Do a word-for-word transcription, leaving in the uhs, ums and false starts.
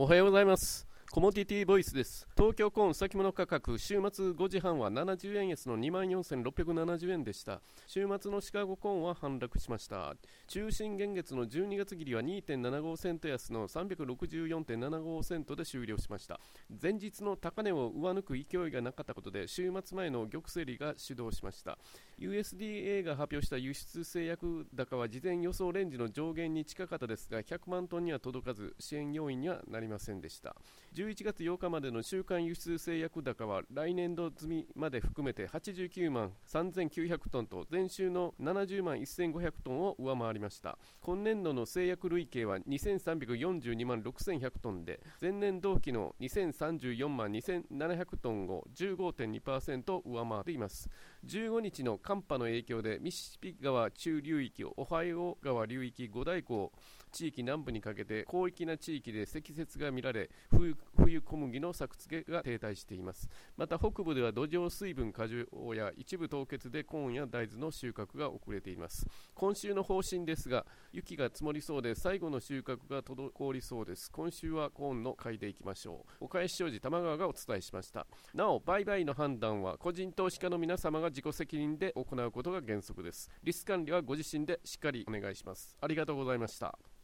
おはようございます。コモディティボイスです。東京コーン先物価格、週末ごじはんはななじゅうえん安の にまんよんせんろっぴゃくななじゅうえんでした。週末のシカゴコーンは反落しました。中心現月のじゅうにがつ切りは にてんななご セント安の さんびゃくろくじゅうよんてんななご セントで終了しました。前日の高値を上抜く勢いがなかったことで、週末前の玉競りが主導しました。ユーエスディーエー が発表した輸出製薬高は事前予想レンジの上限に近かったですが、ひゃくまんトンには届かず支援要因にはなりませんでした。じゅういちがつようかまでの週間輸出製薬高は来年度済みまで含めてはちじゅうきゅうまんさんぜんきゅうひゃくトンと前週のななじゅうまんせんごひゃくトンを上回りました。今年度の製薬累計はにせんさんびゃくよんじゅうにまんろくせんひゃくトンで、前年同期のにせんさんじゅうよんまんにせんななひゃくトンを じゅうごてんにパーセント 上回っています。じゅうごにちの寒波の影響でミシシピ川中流域、オハイオ川流域五大湖地域南部にかけて広域な地域で積雪が見られ、 冬, 冬小麦の作付けが停滞しています。また北部では土壌水分過剰や一部凍結でコーンや大豆の収穫が遅れています。今週の方針ですが、雪が積もりそうで最後の収穫が滞りそうです。今週はコーンの買いでいきましょう。岡江商事玉川がお伝えしました。なお売買の判断は個人投資家の皆様が自己責任で行うことが原則です。リスク管理はご自身でしっかりお願いします。ありがとうございました。